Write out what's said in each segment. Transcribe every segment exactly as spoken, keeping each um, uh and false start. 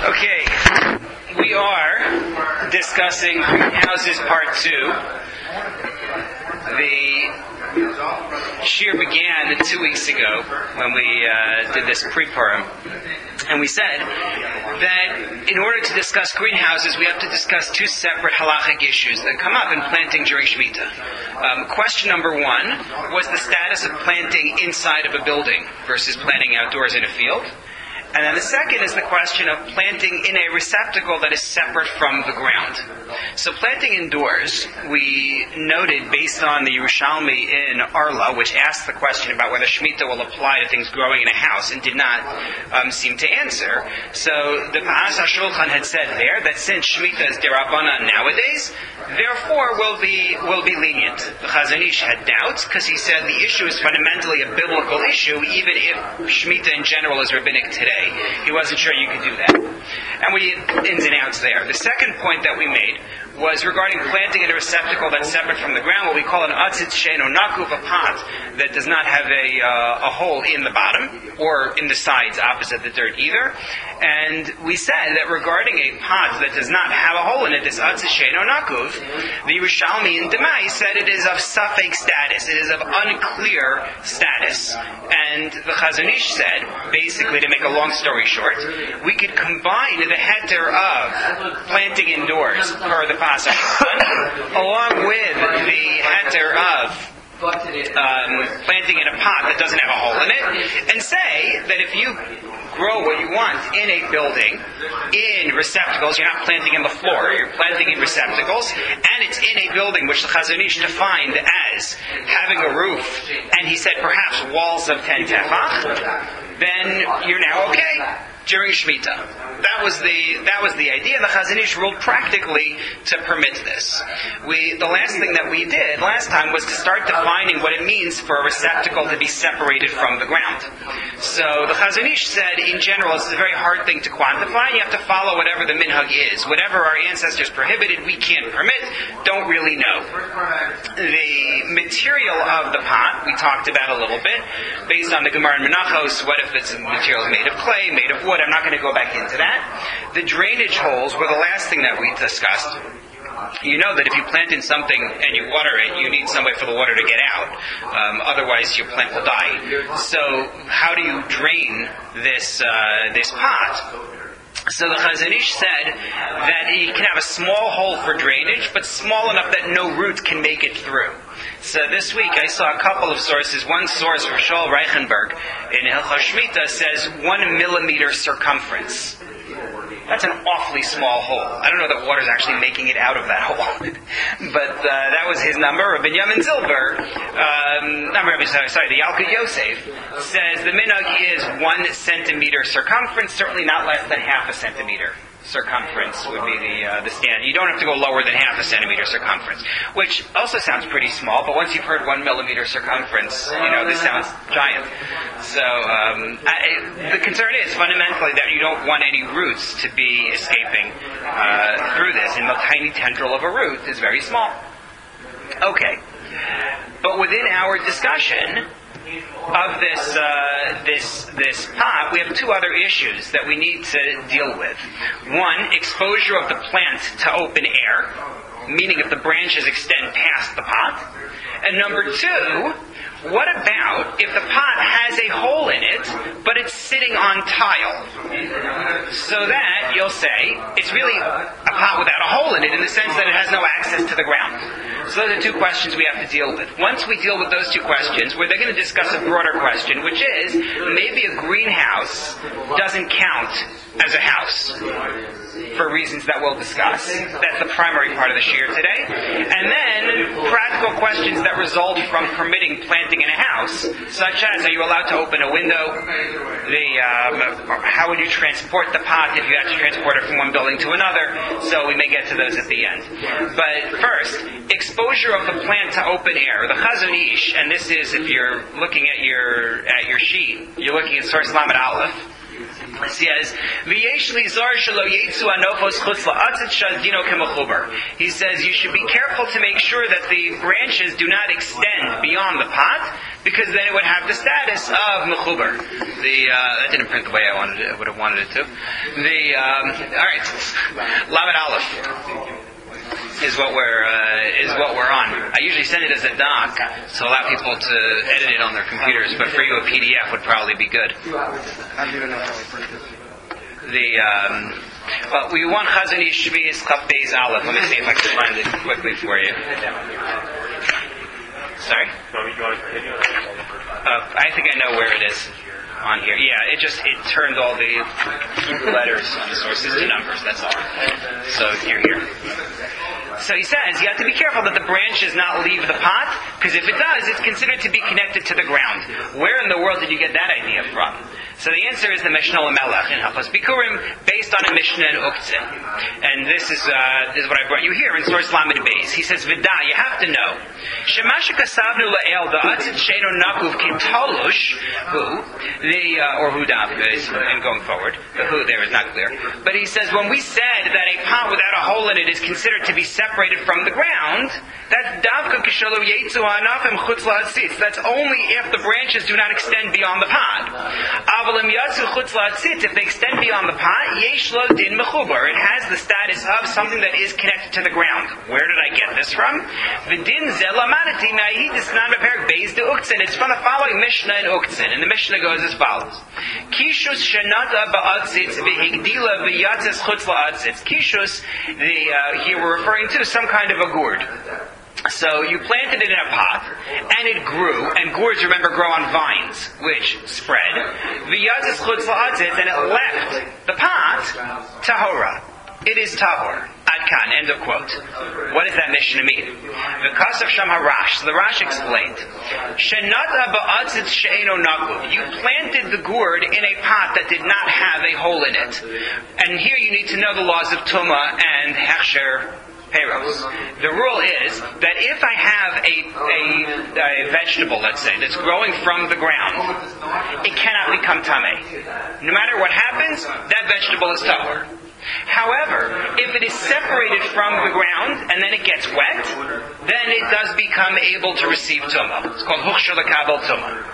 Okay, we are discussing Greenhouses Part two. The shir began two weeks ago when we uh, did this pre-purim, and we said that in order to discuss greenhouses, we have to discuss two separate halachic issues that come up in planting during Shemitah. Um, question number one was the status of planting inside of a building versus planting outdoors in a field. And then the second is the question of planting in a receptacle that is separate from the ground. So planting indoors, we noted based on the Yerushalmi in Arla, which asked the question about whether Shemitah will apply to things growing in a house and did not um, seem to answer. So the Pa'as HaShulchan had said there that since Shemitah is derabanan nowadays, therefore will be will be lenient. The Chazon Ish had doubts because he said the issue is fundamentally a biblical issue, even if Shemitah in general is rabbinic today. He wasn't sure you could do that. And we ins and outs there. The second point that we made was regarding planting in a receptacle that's separate from the ground, what we call an atzitz she'eino nakuf, a pot that does not have a, uh, a hole in the bottom or in the sides opposite the dirt either. And we said that regarding a pot that does not have a hole in it, this atzitz she'eino nakuf, the Yerushalmi in Demai said it is of safek status, it is of unclear status. And the Chazon Ish said, basically to make a long story short, we could combine the heter of planting indoors per the Pasuk, along with the heter of um, planting in a pot that doesn't have a hole in it, and say that if you grow what you want in a building, in receptacles, you're not planting in the floor, you're planting in receptacles, and it's in a building which the Chazon Ish defined as having a roof, and he said perhaps walls of ten tefach, then you're now okay during Shemitah. That was the that was the idea. The Chazon Ish ruled practically to permit this. We the last thing that we did last time was to start defining what it means for a receptacle to be separated from the ground. So the Chazon Ish said, in general, it's a very hard thing to quantify. You have to follow whatever the minhag is. Whatever our ancestors prohibited, we can't permit. Don't really know. The material of the pot we talked about a little bit, based on the Gemara in Menachos. What if it's material made of clay, made of wood? I'm not going to go back into that. The drainage holes were the last thing that we discussed. You know that if you plant in something and you water it, you need some way for the water to get out. Um, otherwise, your plant will die. So, how do you drain this uh, this pot? So the Chazon Ish said that you can have a small hole for drainage, but small enough that no root can make it through. So this week I saw a couple of sources. One source from Shaul Reichenberg in Hilchos Shemitah says one millimeter circumference. That's an awfully small hole. I don't know that water's actually making it out of that hole. But uh, that was his number. Rabbi Yamin Zilber, um, not Rabbi, sorry, the Yalkut Yosef, says the minhag is one centimeter circumference, certainly not less than half a centimeter. Circumference would be the uh, the standard. You don't have to go lower than half a centimeter circumference, which also sounds pretty small. But once you've heard one millimeter circumference, you know this sounds giant. So um, I, the concern is fundamentally that you don't want any roots to be escaping uh, through this, and the tiny tendril of a root is very small. Okay, but within our discussion of this uh, this this pot, we have two other issues that we need to deal with. One, exposure of the plant to open air, meaning if the branches extend past the pot. And number two, what about if the pot has a hole in it, but it's sitting on tile? So that, you'll say, it's really a pot without a hole in it in the sense that it has no access to the ground. So those are two questions we have to deal with. Once we deal with those two questions, we're then going to discuss a broader question, which is, maybe a greenhouse doesn't count as a house, for reasons that we'll discuss. That's the primary part of the shir today. And then, practical questions that result from permitting planting in a house, such as, are you allowed to open a window? The um, how would you transport the pot if you had to transport it from one building to another? So we may get to those at the end. But first, exposure of the plant to open air. The Chazon Ish, and this is if you're looking at your at your sheet, you're looking at source Lamed Aleph. It says, he says you should be careful to make sure that the branches do not extend beyond the pot, because then it would have the status of mechuber. The uh, that didn't print the way I wanted it. I would have wanted it to. The um, all right, Lamed Aleph is what we're uh, is what we're on. I usually send it as a doc to allow people to edit it on their computers, but for you a P D F would probably be good. I don't even know how to print this. The um, well, we want Chazon Ish Shvius Chaf Beis Aleph. Let me see if I can find it quickly for you. Sorry? Uh, I think I know where it is on here. Yeah, it just it turned all the letters on the sources to numbers. That's all. So you're here. So he says you have to be careful that the branches not leave the pot, because if it does, it's considered to be connected to the ground. Where in the world did you get that idea from? So the answer is the Mishnah Lamelech in Hilchos Bikurim, based on a Mishnah in Uktzin. And this is uh, this is what I brought you here in source Lamed Beis. He says, Vida, you have to know. Shemasha kasavnu la'el da'atzit sheino nakuv kitolush, who, the, uh, or who davka is, and going forward, the who there is not clear. But he says, when we said that a pot without a hole in it is considered to be separated from the ground, that's davka kishalo yetzu anafim chutz la'atzitz. That's only if the branches do not extend beyond the pot. If they extend beyond the pot, yesh lo din mechubar. It has the status of something that is connected to the ground. Where did I get this from? V'din ze lamadati ma'ihidis nan beperek beis de uktzin. It's from the following Mishnah in Uktzin, and the Mishnah goes as follows: Kishus shenata ba'atzitz v'higdila v'yatzes chutz la'atzitz. Kishus, the uh, here we're referring to some kind of a gourd. So you planted it in a pot, and it grew, and gourds, remember, grow on vines, which spread. V'yazis chutz la'atzitz, and it left the pot, tahora. It is tahor. Adkan, end of quote. What does that Mishnah mean? V'kasav sham harash. So the Rash explained. Shenata ba'atzitz she'eno nakuv. You planted the gourd in a pot that did not have a hole in it. And here you need to know the laws of Tumah and Hechsher Peros. The rule is that if I have a, a, a vegetable, let's say, that's growing from the ground, it cannot become tameh. No matter what happens, that vegetable is tahor. However, if it is separated from the ground and then it gets wet, then it does become able to receive tumah. It's called huchshel lekabel tumah.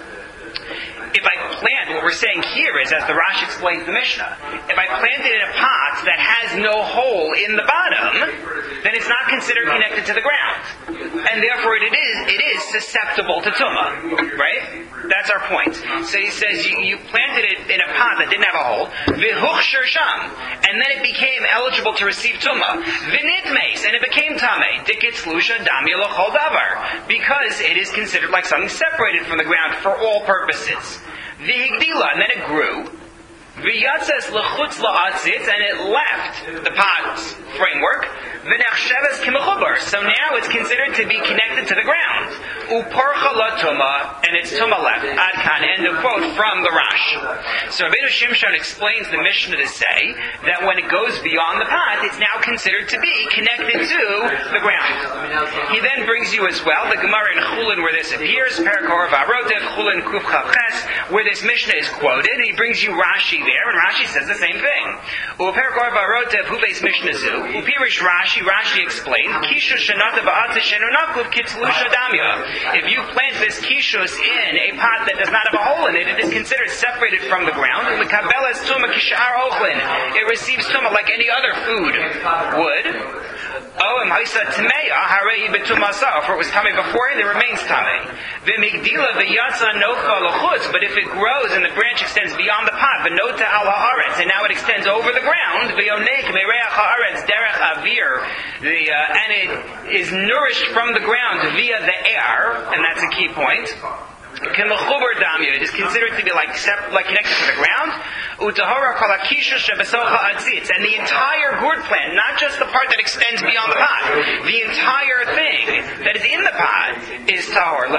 If I plant, what we're saying here is, as the Rash explains the Mishnah, if I plant it in a pot that has no hole in the bottom, then it's not considered connected to the ground. And therefore it is it is susceptible to tumah. Right? That's our point. So he says you, you planted it in a pot that didn't have a hole, v'huchsher sham, and then it became eligible to receive tumah. V'nitmeis, and it became tameh. Dikit lusha dami l'chol davar, because it is considered like something separated from the ground for all purposes. V'higdila, and then it grew. V'yatzes l'chutz la'atzitz, and it left the pot's framework. V'nechsheves k'mechubar, so now it's considered to be connected to the ground. Uparcha la tumah, and it's tumah left. Adkan, end of quote from the Rash. So Rabbeinu Shimshon explains the Mishnah to say that when it goes beyond the pot, it's now considered to be connected to the ground. He then brings you as well the Gemara in Chulin where this appears, Perakor Varotev, Chulin Kuf Chav Ches, where this Mishnah is quoted, and he brings you Rashi there, and Rashi says the same thing. Uperakor Varotev, Hu Beis Mishnah Zu, Upirish Rashi, Rashi explains, Kishu Shenata Ba'atze Shenonakuf Kitzlusha Damya. If you plant this kishus in a pot that does not have a hole in it, it is considered separated from the ground. And the kabelas tumah kishar ochlin. It receives tumah like any other food would. Oh, and Haisa Tameya, Harei Betumasa, for it was tummy before it, it remains tummy. V'migdila v'yatsa nofa l'chutz, but if it grows and the branch extends beyond the pot, v'nota al haaretz, and now it extends over the ground, v'yonek mereach haaretz derech avir, the uh, and it is nourished from the ground via the air, and that's a key point. It is considered to be like like connected to the ground. And the entire gourd plant, not just the part that extends beyond the pot, the entire thing that is in the pot is tahor.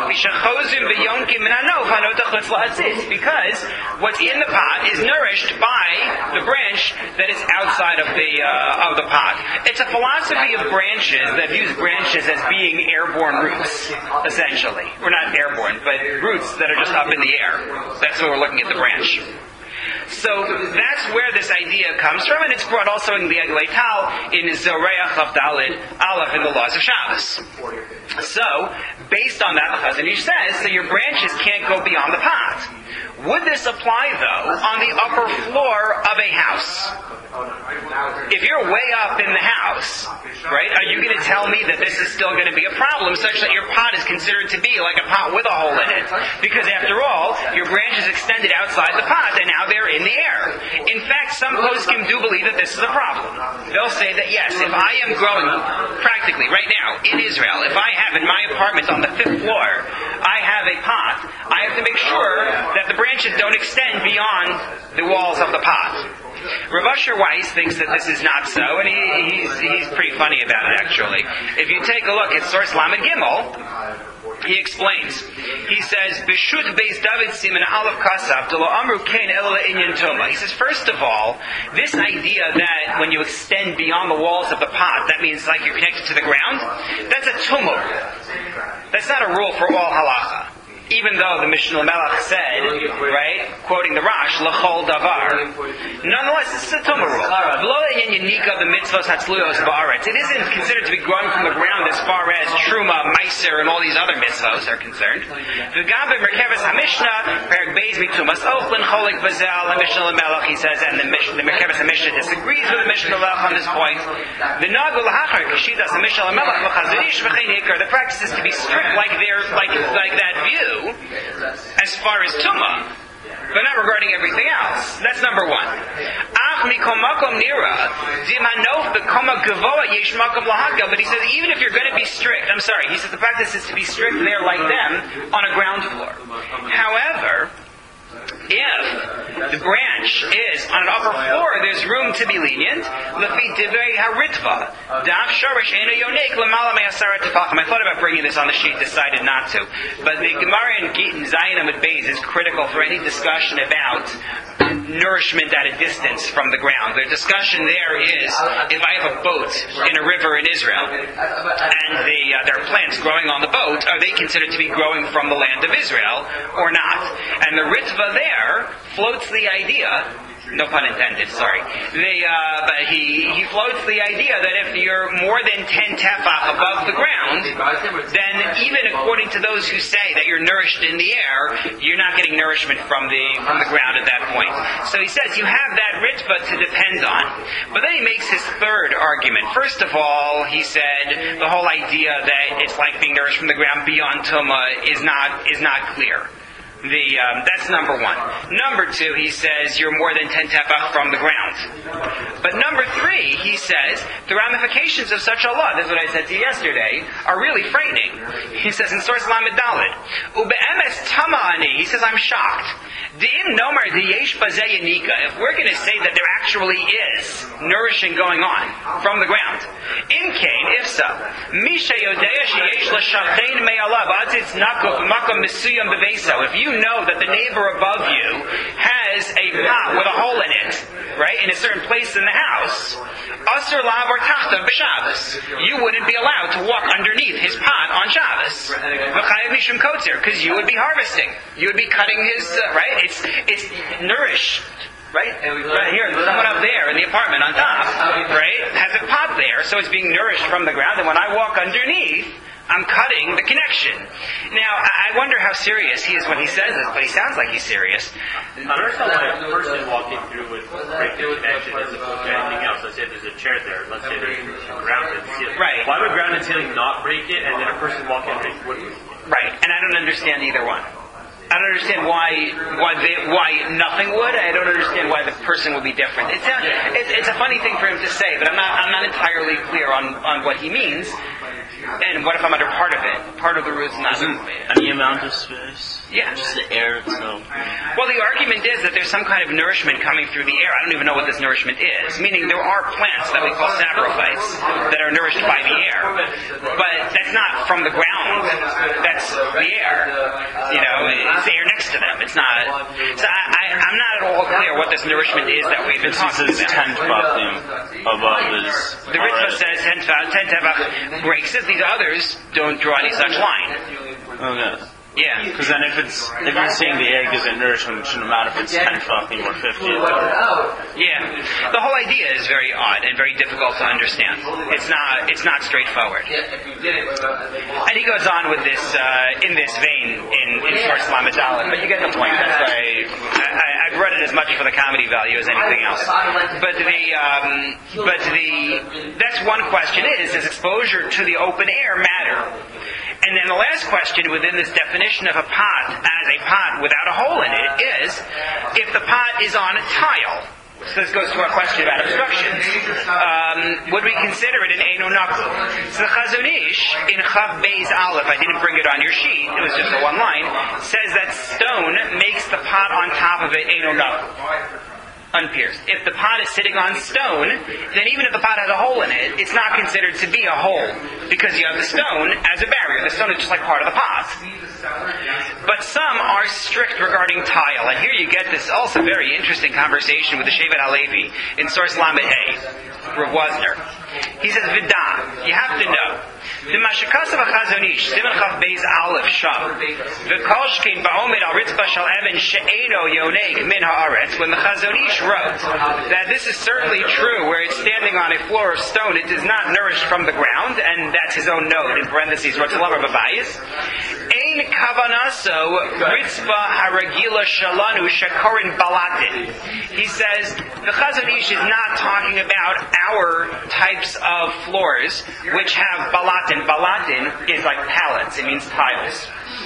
Because what's in the pot is nourished by the branch that is outside of the uh, of the pot. It's a philosophy of branches that views branches as being airborne roots, essentially. We're not airborne, but roots that are just up in the air. That's when we're looking at the branch. So that's where this idea comes from, and it's brought also in the Eglei Tal, in Zoreach of Dalid, Aleph, in the laws of Shabbos. So, based on that, the Chazon Ish says that your branches can't go beyond the pot. Would this apply, though, on the upper floor of a house? If you're way up in the house, right, are you going to tell me that this is still going to be a problem such that your pot is considered to be like a pot with a hole in it? Because after all, your branch is extended outside the pot and now they're in the air. In fact, some poskim do believe that this is a problem. They'll say that yes, if I am growing practically right now in Israel, if I have in my apartment on the fifth floor, I have a pot, I have to make sure that the branches don't extend beyond the walls of the pot. Rav Asher Weiss thinks that this is not so, and he, he's, he's pretty funny about it, actually. If you take a look at source Lamed Gimel, he explains. He says, B'shut Beis David Siman Aleph Kasav D'lo Amru Kein Ela Inyan Toma. He says, first of all, this idea that when you extend beyond the walls of the pot, that means like you're connected to the ground, that's a Tumah rule. That's not a rule for all halacha. Even though the Mishnah Melech said, right, quoting the Rash, L'chol davar, nonetheless, this is a Tumah rule. It isn't considered to be growing from the ground as far as Truma, Meiser, and all these other mitzvos are concerned. He says, and the Merkeves HaMishnah disagrees with the Mishnah Melech on this point. The the practice is to be strict like, like, like that view, as far as Tumah, but not regarding everything else. That's number one. But he says, even if you're going to be strict, I'm sorry, he says the practice is to be strict there like them on a ground floor. However, if the branch is on an upper floor, there's room to be lenient. I thought about bringing this on the sheet, decided not to. But the Gemara in Gittin Zayin Amud Beis is critical for any discussion about nourishment at a distance from the ground. The discussion there is, if I have a boat in a river in Israel, and the, uh, there are plants growing on the boat, are they considered to be growing from the land of Israel or not? And the Ritva there floats the idea, no pun intended, sorry, the, uh, but he, he floats the idea that if you're more than ten tefach above the ground, then even according to those who say that you're nourished in the air, you're not getting nourishment from the from the ground at that point. So he says you have that ritva to depend on. But then he makes his third argument. First of all, he said the whole idea that it's like being nourished from the ground beyond Tumah is not is not clear. The um, that's number one. Number two, he says you're more than ten tefach from the ground. But number three, he says the ramifications of such a law, this is what I said to you yesterday, are really frightening. He says in source Lamed Daled, Ube'emes tama'ani, he says I'm shocked. De'im nomar de'yesh bazeh yanika, if we're going to say that there actually is nourishing going on from the ground. In kain, if so, misha yodeya sheyesh l'shachein me'alav atzitz nakuf makom misuyam beveso, if you know that the neighbor above you has a pot with a hole in it, right, in a certain place in the house, asur lav or tachtav b'Shabbos, you wouldn't be allowed to walk underneath his pot on Shabbos. V'chayav mishum kotzer, because you would be harvesting, you would be cutting his, uh, right, it's it's nourished. Right? Right here, someone up there in the apartment on top, right, has a pot there, so it's being nourished from the ground, and when I walk underneath, I'm cutting the connection. Now, I wonder how serious he is when he says this, but he sounds like he's serious. I understand why a person walking through would break the connection as opposed to anything else. Let's say there's a chair there. Let's say there's a grounded ceiling. Right. Why would grounded ceiling not break it, and then a person walking underneath wouldn't? Right, and I don't understand either one. I don't understand why why they, why nothing would. I don't understand why the person would be different. It's a, it's, it's a funny thing for him to say, but I'm not I'm not entirely clear on, on what he means. And what if I'm under part of it? Part of the root's not. Any amount of space? Yeah. Just the air itself. Well, the argument is that there's some kind of nourishment coming through the air. I don't even know what this nourishment is. Meaning there are plants that we call saprophytes that are nourished by the air. But that's not from the ground. That's the air. You know, it's the air next to them. It's not. So I, I, I'm not at all clear what this nourishment is that we've been talking about. This is ten tefachim above is. The Ritva says ten tefach breaks it. These others don't draw any such line. Okay. Yeah. Because then if it's if you're saying the egg isn't nourished, it shouldn't matter if it's ten tefachim or fifty. Yeah. The whole idea is very odd and very difficult to understand. It's not it's not straightforward. And he goes on with this uh, in this vein in, in Source Lamed Aleph, but you get the point. That's why I, I, I've read it as much for the comedy value as anything else. But the um, but the that's one question is does exposure to the open air matter? And then the last question within this definition of a pot as a pot without a hole in it is if the pot is on a tile. So this goes to our question about obstructions. Um, would we consider it an Eino Naku? So the Chazon Ish in Chav Beis Aleph, I didn't bring it on your sheet, it was just a one line, says that stone makes the pot on top of it Eino Naku. Unpierced. If the pot is sitting on stone, then even if the pot has a hole in it, it's not considered to be a hole because you have the stone as a barrier. The stone is just like part of the pot. But some are strict regarding tile, and here you get this also very interesting conversation with the Shevet HaLevi in Source Lamed Hey, Rav Wozner. He says, Vida, you have to know, the Mashakasav HaChazon Ish, Siman Chav Beis Aleph Sham, the Kolshkein Ba'omed Al Ritzba Shal Even She'eno Yoneg Min Ha'aretz, when the Chazon Ish wrote that this is certainly true, where it's standing on a floor of stone, it is not nourished from the ground, and that's his own note in parentheses, Rotzalam Babayis. Ein Kavanaso Ritzba Haragila Shalanu Shakorin Balatin. He says the Chazon Ish is not talking about our types of floors which have balatin. Balatin is like pallets. It means tiles.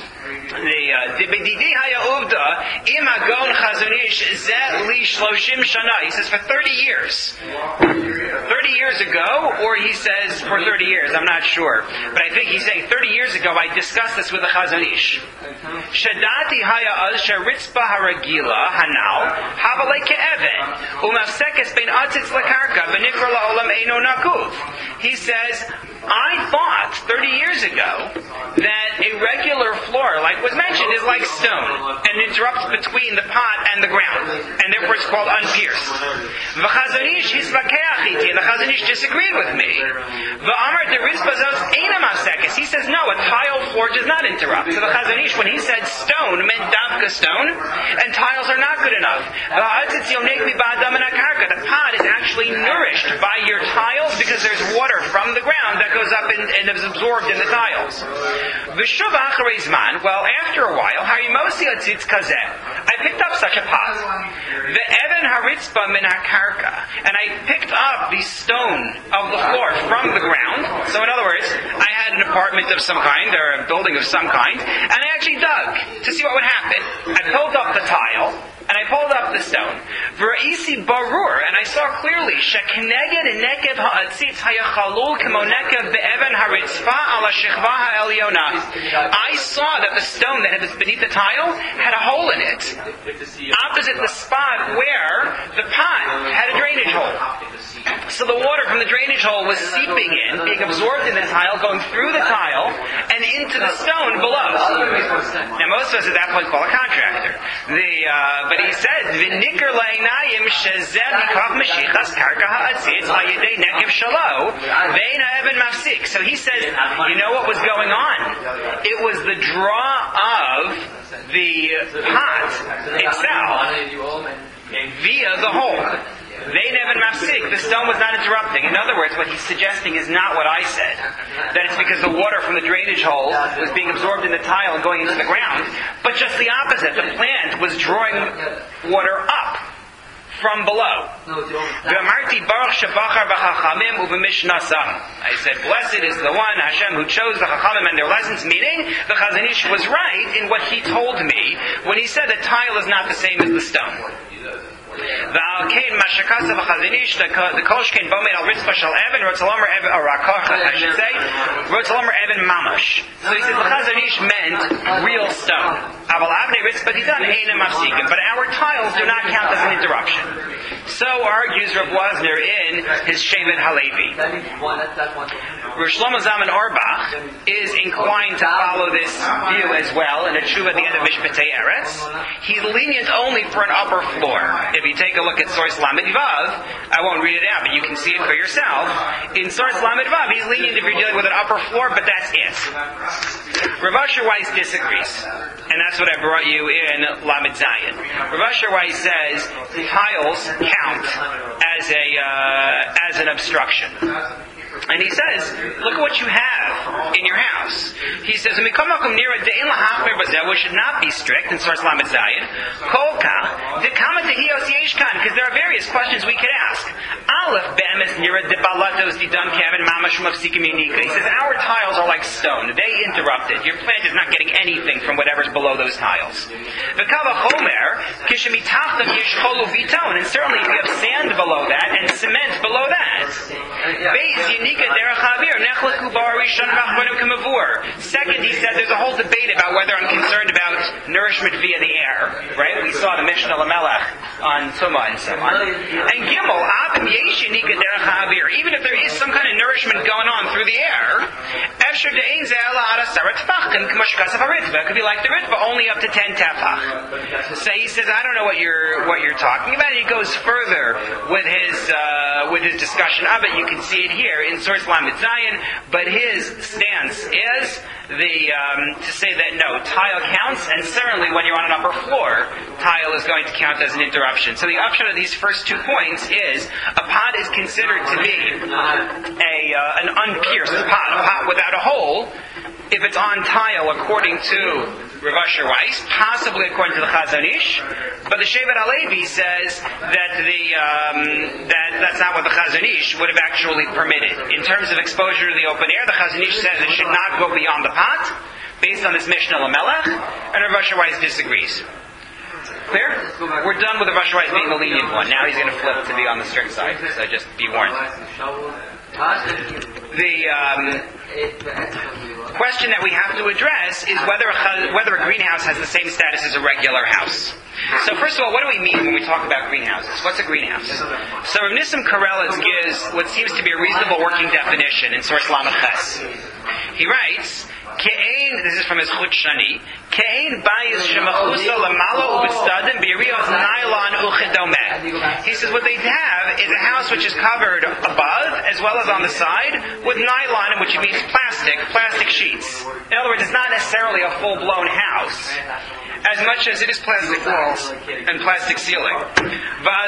The B'didi Haya Uvda Im Hagon Chazon Ish Zeh Li Shloshim Shana. He says for thirty years. Thirty years ago, or he says for thirty years. I'm not sure, but I think he's saying thirty years ago. I discussed this with the Chazon Ish. Shadati Haya Az Sharitzba Haragila Hanal Havalei Ke'even Umafsekes Ben Atzitz Lakarka V'Nikra La'olam Eino Nakuv. He says, I thought thirty years ago that a regular floor, like was mentioned, is like stone and interrupts between the pot and the ground, and therefore it's called unpierced. V'Chazon Ish hisvakeachiti, and the Chazon Ish disagreed with me. V'Amar derizbazos eina mafsekes. He says no, a tile floor does not interrupt. So the Chazon Ish, when he said stone, meant davka stone, and tiles are not good enough. The pot is actually nourished by your tiles because there's water from the ground that goes up and, and is absorbed in the tiles. Well, after a while, I picked up such a pot. The Even Haritzba min hakarka, and I picked up the stone of the floor from the ground. So in other words, I had an apartment of some kind, or a building of some kind, and I actually dug to see what would happen. I pulled up the tile, and I pulled up the stone. V'ra'isi barur, and I saw clearly, she'keneged nekev ha'atzitz hayachalul k'mo nekev be'even haritzfa ala shechva ha'elyona. I saw that the stone that was beneath the tile had a hole in it, opposite the spot where the pot had a drainage hole. So the water from the drainage hole was seeping in, being absorbed in the tile, going through the tile, and into the stone below. Now most of us at that point call a contractor. The, uh, but he said, "V'nikar la'inayim shezeh mikach meshichas karka ha'atzitz ha'yedei nekev shalo ve'ein ha'even mafsik." So he said, you know what was going on? It was the draw of the pot itself via the hole. They never mafsik. The stone was not interrupting. In other words, what he's suggesting is not what I said. That it's because the water from the drainage hole was being absorbed in the tile and going into the ground, but just the opposite. The plant was drawing water up from below. I said, blessed is the one, Hashem, who chose the Chachamim and their lessons, meaning the Chazon Ish was right in what he told me when he said that tile is not the same as the stone. The Alkain Mashakasav Chazon Ish, the Kolshkein Bomed Al Ritzba Shal Even, Rotzalomer Even, or Rakach, I should say, Rotzalomer Even Mamash. So he says the Chazon Ish meant real stone. Aval Avnei Ritzba Didan Einem Mafsikim, but our tiles do not count as an interruption. So argues Rav Wozner in his Shevet HaLevi. Rav Shlomo Zalman Auerbach is inclined to follow this view as well in a tshuva at the end of Mishpatei Eretz. He's lenient only for an upper floor. If you take a look at source Lamed Vav. I won't read it out, but you can see it for yourself. In source Lamed Vav, he's lenient if you're dealing with an upper floor, but that's it. Rav Asher Weiss disagrees, and that's what I brought you in Lamed Zayin. Rav Asher Weiss says tiles count as a uh, as an obstruction. And he says, look at what you have in your house. He says, we should not be strict in source Lamed Zayin. Because there are various questions we could ask. He says, our tiles are like stone. They interrupted. Your plant is not getting anything from whatever's below those tiles. And certainly if you have sand below that and cement below that, second, he said there's a whole debate about whether I'm concerned about nourishment via the air. Right? We saw the Mishnah Lamelech on Tumah and so on. And Gimel, even if there is some kind of nourishment going on through the air, it could be like the Ritva, only up to ten tefach. So he says, I don't know what you're what you're talking about. He goes further with his uh, with his discussion of it. You can see it here in source Lamed Zayin, but his stance is the um, to say that no, tile counts, and certainly when you're on an upper floor, tile is going to count as an interruption. So the upshot of these first two points is a pot is considered to be a uh, an unpierced pot, a pot without a hole, if it's on tile according to Rav Asher Weiss, possibly according to the Chazon Ish, but the Shevet HaLevi says that the um, that that's not what the Chazon Ish would have actually permitted. In terms of exposure to the open air, the Chazon Ish says it should not go beyond the pot, based on this Mishnah Lamelech, and Rav Asher Weiss disagrees. Clear? We're done with Rav Asher Weiss being the lenient one. Now he's going to flip to be on the strict side, so just be warned. The um, question that we have to address is whether a, whether a greenhouse has the same status as a regular house. So first of all, what do we mean when we talk about greenhouses? What's a greenhouse? So Rav Nissim Karelitz gives what seems to be a reasonable working definition in source Lamed Ches. He writes, Ke'ein, this is from his Chut Shani, Ke'ein bayis shemachusa lamalo ubestadim b'yiriyos nylon uchedomeh. He says what they have is a house which is covered above as well as on the side with nylon, which means plastic, plastic sheets. In other words, it's not necessarily a full-blown house, as much as it is plastic walls and plastic ceiling. And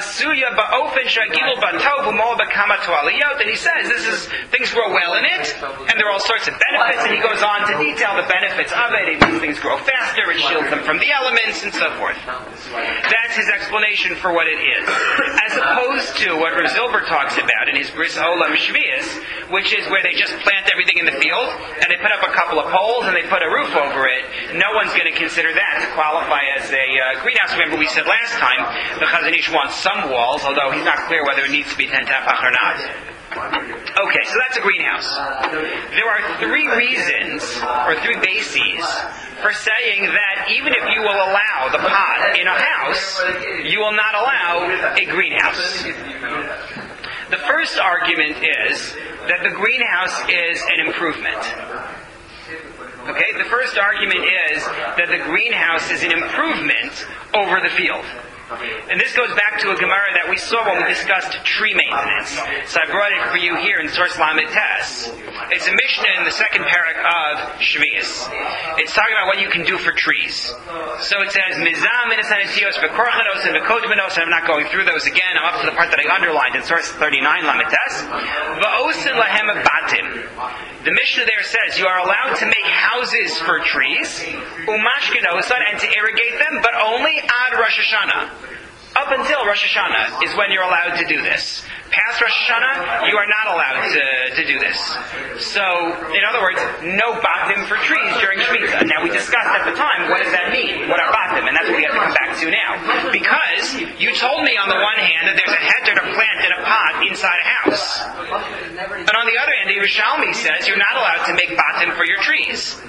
he says this is things grow well in it, and there are all sorts of benefits, and he goes on to detail the benefits of it. It means things grow faster, it shields them from the elements, and so forth. That's his explanation for what it is. As opposed to what Rav Zilber talks about in his Bris Olam Shvius, which is where they just plant everything in the field, and they put up a couple of poles, and they put a roof over it. No one's going to consider that to qualify as a uh, greenhouse. Remember we said last time, the Chazon Ish wants some walls, although he's not clear whether it needs to be ten tefach or not. Okay, so that's a greenhouse. There are three reasons, or three bases, for saying that even if you will allow the pot in a house, you will not allow a greenhouse. The first argument is that the greenhouse is an improvement. Okay, the first argument is that the greenhouse is an improvement over the field. And this goes back to a Gemara that we saw when we discussed tree maintenance. So I brought it for you here in Source Lamed Tes. It's a Mishnah in the second parak of Shvius. It's talking about what you can do for trees. So it says, Mizam minasanetios v'korchanos and v'kodmenos, and I'm not going through those again. I'm up to the part that I underlined in Source thirty-nine Lamed Tes. V'osin lahem batim. The Mishnah there says you are allowed to make houses for trees, umashkenosan, and to irrigate them, but only ad Rosh Hashanah. Up until Rosh Hashanah is when you're allowed to do this. Past Rosh Hashanah, you are not allowed to, to do this. So, in other words, no batim for trees during Shemitah. Now, we discussed at the time, what does that mean? What are batim? And that's what we have to come back to now. Because you told me on the one hand that there's a heter to plant in a pot inside a house. And on the other hand, the Yerushalmi says you're not allowed to make batim for your trees.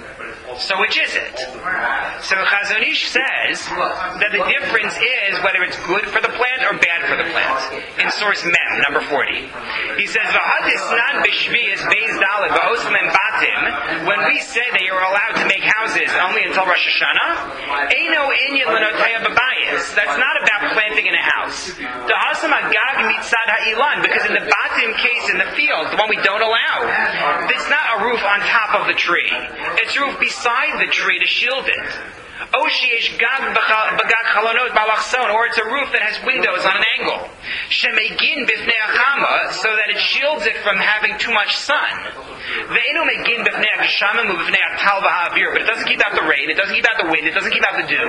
So which is it? So Chazon Ish says that the difference is whether it's good for the plant or bad for the plant. In source Mem, number forty. He says, V'hadisnan b'shvi is beis daled v'osem and batim. When we say that you're allowed to make houses only until Rosh Hashanah, eino inyan l'notaya b'bayis. That's not about planting in a house. The hasam agag mitzad ha'ilan, because in the batim case in the field, the one we don't allow, it's not a roof on top of the tree. It's a roof beside the tree to shield it. Or it's a roof that has windows on an angle. So that it shields it from having too much sun. But it doesn't keep out the rain, it doesn't keep out the wind, it doesn't keep out the dew.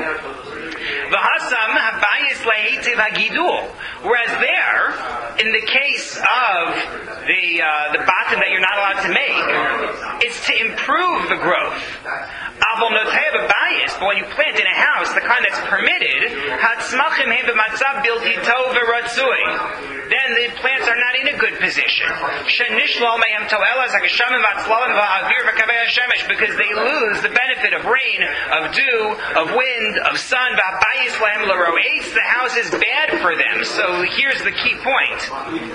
Whereas there, in the case of the uh, the bottom that you're not allowed to make, it's to improve the growth. But when you plant in a house, the kind that's permitted, then the plants are not in a good position. Because they lose the benefit of rain, of dew, of wind, of sun. The house is bad for them. So here's the key point.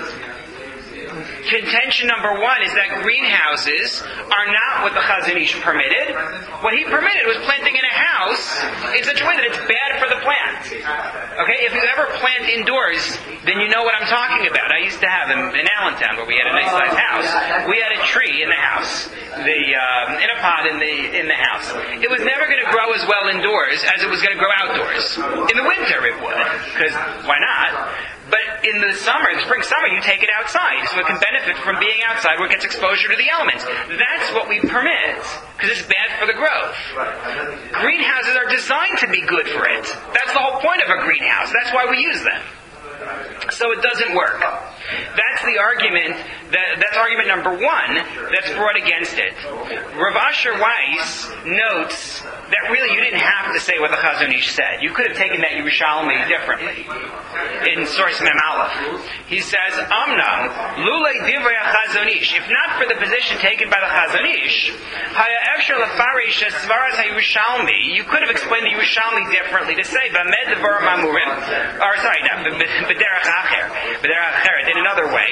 Contention number one is that greenhouses are not what the Chazon Ish permitted. What he permitted was planting in a house in such a way that it's bad for the plant. Okay, if you ever plant indoors, then you know what I'm talking about. I used to have in, in Allentown, where we had a nice sized house. We had a tree in the house, the um, in a pot in the in the house. It was never going to grow as well indoors as it was going to grow outdoors. In the winter, it would, because why not? But in the summer, in the spring, summer, you take it outside, so it can benefit from being outside where it gets exposure to the elements. That's what we permit, because it's bad for the growth. Greenhouses are designed to be good for it. That's the whole point of a greenhouse. That's why we use them. So it doesn't work. That's the argument, that, that's argument number one that's brought against it. Rav Asher Weiss notes that really you didn't have to say what the Chazon Ish said. You could have taken that Yerushalmi differently. In source Mem Aleph, he says, Amnam, Lulei Divrei HaChazon Ish. If not for the position taken by the Chazon Ish, Haya Efshar Lefarish Svaras HaYerushalmi, you could have explained the Yerushalmi differently to say, Bamed Devar Mamurim, or sorry, no, B'derach Acher, B'derach Acher, in another way.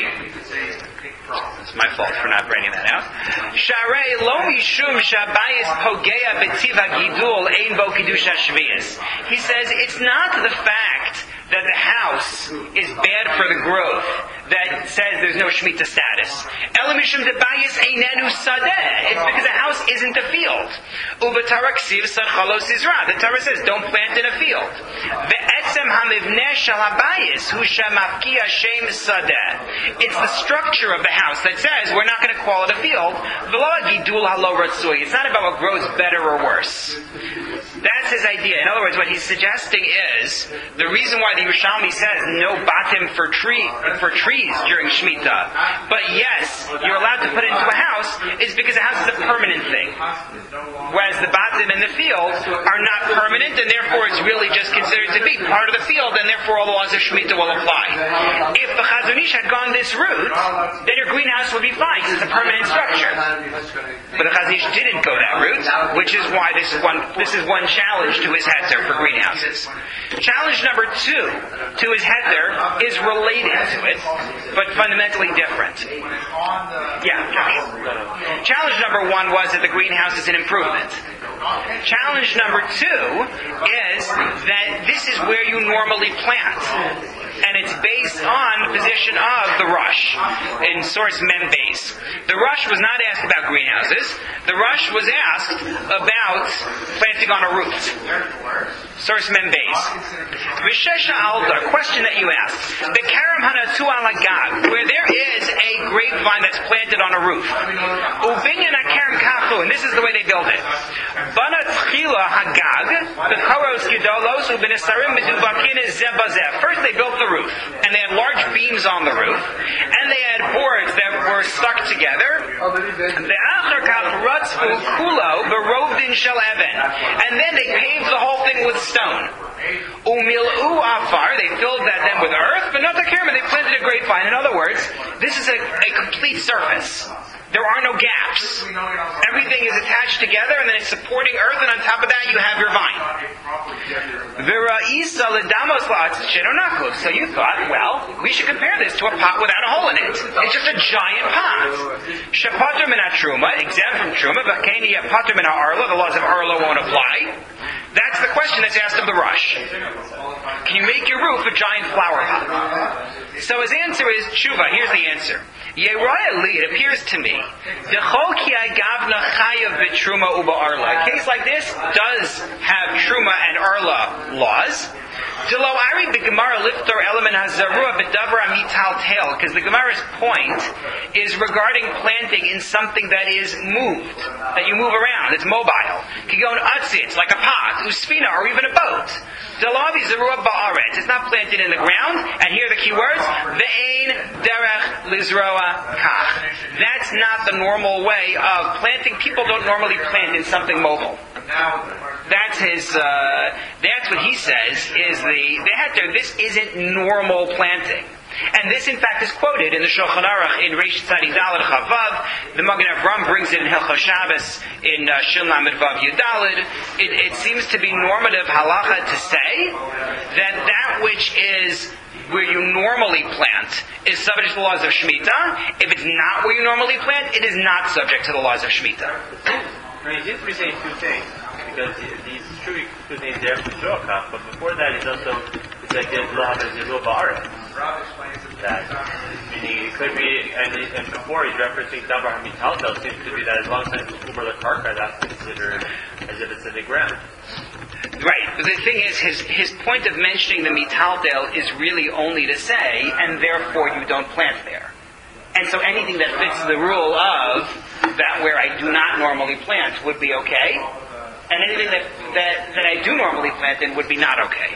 It's my fault for not bringing that out. Sharei lo mishum shabayis pogea b'tiva gidul ein bo kedusha shvius. He says it's not the fact that the house is bad for the growth that says there's no Shemitah status. Elamishum debayis einenu sadeh. It's because a house isn't a field. Uvatara ksiv sachalos izra. The Torah says don't plant in a field. Ve'etzem hamivneh shal habayis hu shamafkia shem sadeh. It's the structure of the house that says we're not going to call it a field. V'lo gidul halo ratzui. It's not about what grows better or worse. That's his idea. In other words, what he's suggesting is the reason why the Yerushalmi says no batim for tree for trees during Shemitah, but yes, you're allowed to put it into a house, is because a house is a permanent thing. Whereas the batim in the field are not permanent, and therefore it's really just considered to be part of the field, and therefore all the laws of Shemitah will apply. If the Chazon Ish had gone this route, then your greenhouse would be fine, because it's a permanent structure. But the Chazon Ish didn't go that route, which is why this is one this is one challenge to his heter for greenhouses. Challenge number two to his heter is related to it, but fundamentally different. Yeah, Josh. Challenge number one was that the greenhouse is an improvement. Challenge number two is that this is where you normally plant. And it's based on the position of the Rush in source Mem base. The Rush was not asked about greenhouses. The Rush was asked about planting on a roof. Source Mem base. Vishesha Alda, question that you asked. The Karam Hanatu Alagag, where there is a grapevine that's planted on a roof. Ubinyan Akaram Kafu, and this is the way they build it. Banat Chila Hagag, the Koros Gedolos, Ubinasarim Medubakin Zebazeh. First they built the roof, and they had large beams on the roof, and they had boards that were stuck together. And then they paved the whole thing with stone. Umil'u afar, they filled that then with earth, but not the kerma, they planted a grapevine. In other words, this is a, a complete surface. There are no gaps. Everything is attached together, and then it's supporting earth, and on top of that you have your vine. So you thought, well, we should compare this to a pot without a hole in it. It's just a giant pot. Shapater min truma, exempt from truma, but pater min arla, the laws of arla won't apply. That's the question that's asked of the rush. Can you make your roof a giant flower pot? So his answer is tshuva. Here's the answer. It appears to me, a case like this does have truma and arla laws. Because the Gemara's point is regarding planting in something that is moved, that you move around, it's mobile. It's like a pot, usfina, or even a boat. It's not planted in the ground, and here are the key words, ve'ein derech lizroa kach. That's not the normal way of planting. People don't normally plant in something mobile. That's his, uh, that's what he says is the, the heter, this isn't normal planting. And this, in fact, is quoted in the Shulchan Aruch in Reish Tzadi Daled Chavav. The Magen Avram brings it in Hilchos Shabbos in uh, Shil Lamed Vav Yudalid. It, it seems to be normative halacha to say that that which is where you normally plant is subject to the laws of Shemitah. If it's not where you normally plant, it is not subject to the laws of Shemitah. I mean, he seems to be saying two things. Because he's true, he could name there for Shokach, but before that, he's also, it's like there's Lav and Zilul Ba'aret. That, meaning it could be, and, and before he's referencing Dabar HaMitaltel, seems to be that as long as it's Uber the Karka, that's considered as if it's in the ground. Right, but the thing is, his his point of mentioning the Mitaltel is really only to say, and therefore you don't plant there. And so anything that fits the rule of that where I do not normally plant would be okay, and anything that, that, that I do normally plant in would be not okay.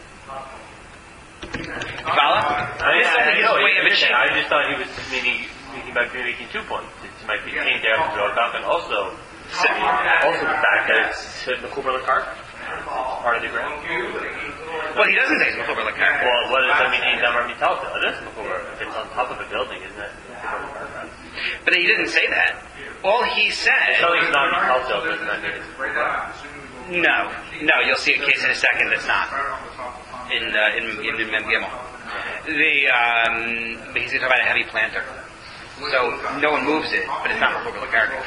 Follow? I, I, I, know, way of I just thought he was meaning he might be making two points. It might be came there from Shokach, and also so, also the fact that it's Mechuber L'Karka, part of the ground. Well, he doesn't say it's Mechuber L'Karka. Well, what does that mean in Davar Mitaltel? It is Mechuber. If it's on top of a building, isn't it Mechuber L'Karka? But he didn't say that. All he said... So he's not Mitaltel, doesn't that mean it's Mechuber? No. No, you'll see a case in a second that's not. In uh, in in Mem Gimel. The um, he's talking about a heavy planter. So no one moves it, but it's not Mechuber L'Karka.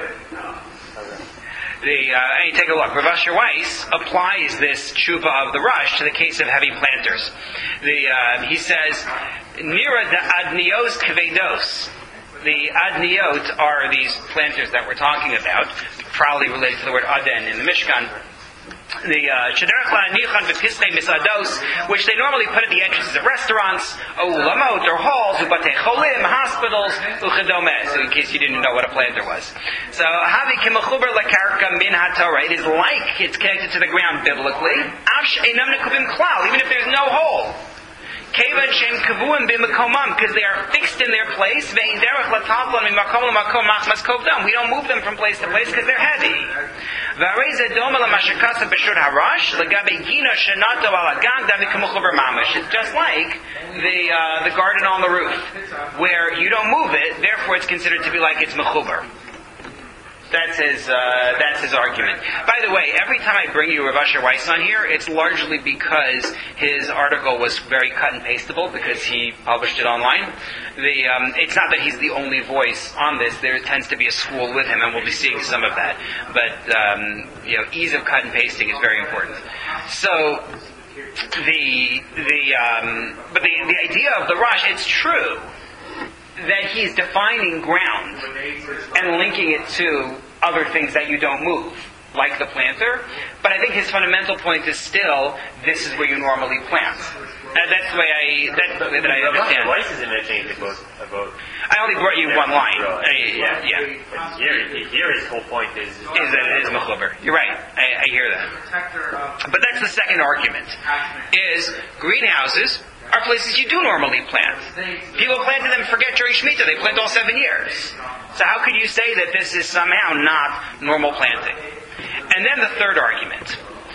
The, uh, and you take a look. Rav Asher Weiss applies this tshuva of the rush to the case of heavy planters. The, uh, he says, Nira de adnios kvedos. The adniot are these planters that we're talking about, probably related to the word aden in the Mishkan. The Shederach La'anichan V'Pisnei Misados, which they normally put at the entrances of restaurants, ulamot or halls, ubatei cholim, hospitals, uchedome. So in case you didn't know what a planter was. So Havi Kimechuber L'Karka Min HaTorah. It is like it's connected to the ground biblically. Ash Einam Nekuvim Klal, even if there's no hole. Kevan Shem Kavuim B'Makomam, because they are fixed in their place. Ve'in Derech L'Tavlon Mimakom L'Makom Machmas Kovdam. We don't move them from place to place because they're heavy. V'arei Doma L'Mashakasa B'Shur Harash L'Gabe Gina Shenato Alagag Davi Kamuchaber Mamish. It's just like the uh, the garden on the roof, where you don't move it, therefore it's considered to be like it's mechuber. That's his, uh, that's his argument. By the way, every time I bring you Rav Asher Weiss on here, it's largely because his article was very cut and pastable, because he published it online. The, um, it's not that he's the only voice on this. There tends to be a school with him, and we'll be seeing some of that. But, um, you know, ease of cut and pasting is very important. So, the, the, um, but the, the idea of the rush, it's true that he's defining ground and linking it to other things that you don't move, like the planter. But I think his fundamental point is still, this is where you normally plant. Uh, that's the way I, that's the way that I understand. Weiss isn't mentioning about, about... I only brought you one line. Uh, yeah, yeah. But here, here his whole point is... Is that it is mechuber. You're right. I, I hear that. But that's the second argument, is greenhouses are places you do normally plant. People planted them, forget during Shemitah, they plant all seven years. So how could you say that this is somehow not normal planting? And then the third argument.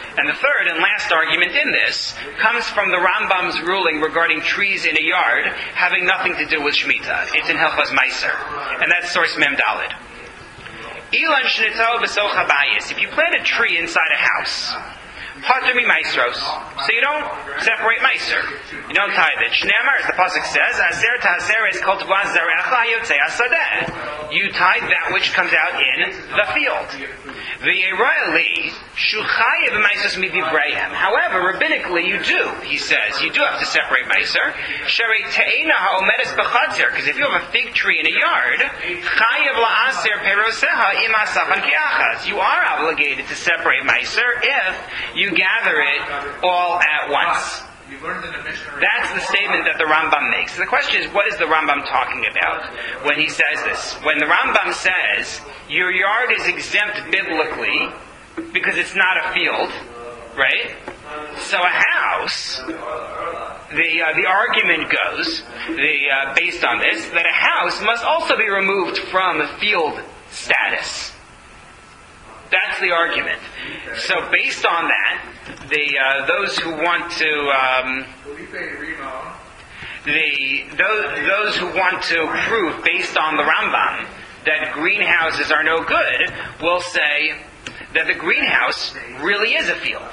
And the third and last argument in this comes from the Rambam's ruling regarding trees in a yard having nothing to do with Shemitah. It's in Hilchos Meiser. And that's source Mem Daled. Ilan Shnitzo B'soch Habayis. If you plant a tree inside a house, Pater mi Maisros, so you don't separate Meiser. You don't tithe it. Shneimar, as the pasuk says, Aser ta'aseres kol tvuah zarecha yotzei hasadeh. You tithe that which comes out in the field. V'yerayli shuchayev Meisos midivrayim. However, rabbinically, you do. He says you do have to separate Meiser. Sherei te'ena ha'omedes b'chatzir, because if you have a fig tree in a yard, chayev la'aser peroseha im asafan kiachas. You are obligated to separate Meiser if you gather it all at once. That's the statement that the Rambam makes. So the question is, what is the Rambam talking about when he says this? When the Rambam says, your yard is exempt biblically because it's not a field, right? So a house, the uh, the argument goes, the uh, based on this, that a house must also be removed from field status. That's the argument. So based on that, the uh, those who want to um, the those, those who want to prove based on the Rambam that greenhouses are no good will say that the greenhouse really is a field.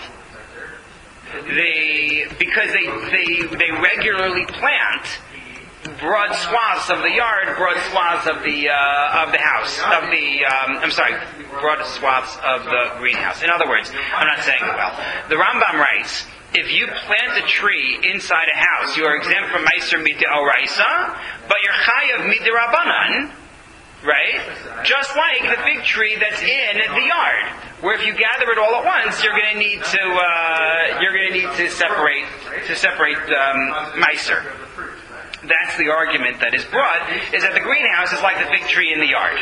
They because they they they regularly plant broad swaths of the yard, broad swaths of the uh, of the house, of the um, I'm sorry, broad swaths of the greenhouse. In other words, I'm not saying it well. The Rambam writes, if you plant a tree inside a house, you are exempt from Meiser Midoraisa, but you're Chayav Midirabanan, right? Just like the fig tree that's in the yard, where if you gather it all at once, you're going to need to uh, you're going to need to separate to separate um, Meiser. That's the argument that is brought, is that the greenhouse is like the fig tree in the yard.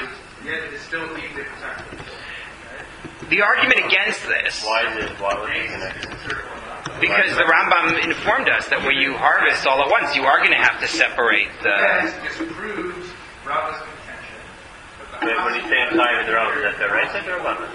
The argument against this, Why is it? Why would it connect? because the Rambam informed us that when you harvest all at once, you are going to have to separate the... Wait, when you say inside of their own, is that the right side or Rabbanan?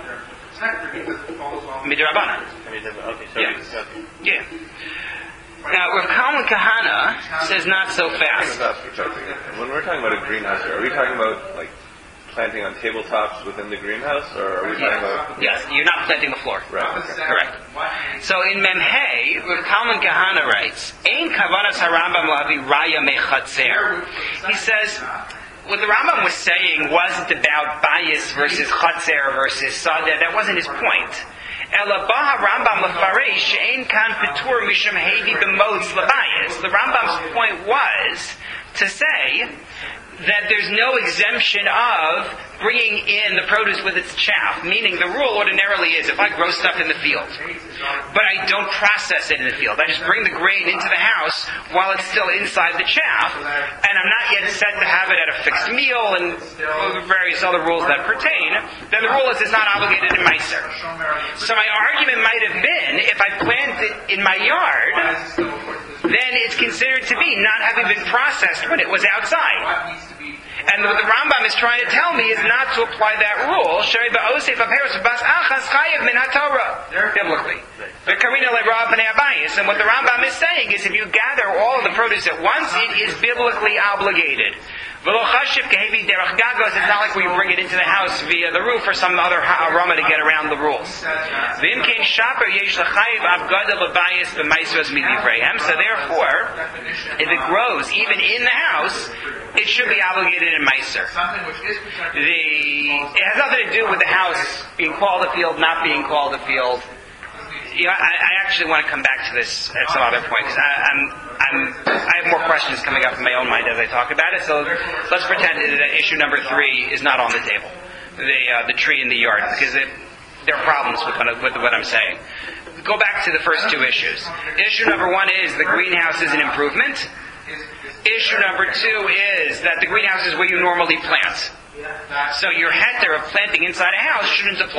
Midrabanan. I mean, the- okay, so Yeah. okay. Yeah. Now, Rav Kalman Kahana says not so fast. When we're talking about a greenhouse, are we talking about like planting on tabletops within the greenhouse, or are we talking about? Yes, you're not planting the floor. Right. Okay. Correct. So in Memhei, Rav Kalman Kahana writes, Ein kavanas harambam lavi raya mechatzer. He says, what the Rambam was saying wasn't about bias versus chatzer versus sadeh. That wasn't his point. Elabaha Rambam lefaresh ein kan petur mishum hevi b'modes lebayis. The Rambam's point was to say that there's no exemption of bringing in the produce with its chaff. Meaning the rule ordinarily is if I grow stuff in the field, but I don't process it in the field, I just bring the grain into the house while it's still inside the chaff, and I'm not yet set to have it at a fixed meal and various other rules that pertain, then the rule is it's not obligated in Meiser. So my argument might have been, if I plant it in my yard, then it's considered to be not having been processed when it was outside. And what the Rambam is trying to tell me is not to apply that rule. Biblically. And what the Rambam is saying is if you gather all of the produce at once, it is biblically obligated. It's not like we bring it into the house via the roof or some other aroma to get around the rules. So therefore, if it grows even in the house, it should be obligated in Meiser. The, it has nothing to do with the house being called a field, not being called a field. You know, I, I actually want to come back to this at some other point, because I'm, I'm, I have more questions coming up in my own mind as I talk about it, so let's pretend that issue number three is not on the table, the uh, the tree in the yard, because it, there are problems with what, with what I'm saying. Go back to the first two issues. Issue number one is the greenhouse is an improvement. Issue number two is that the greenhouse is where you normally plant. So your heter of planting inside a house shouldn't apply.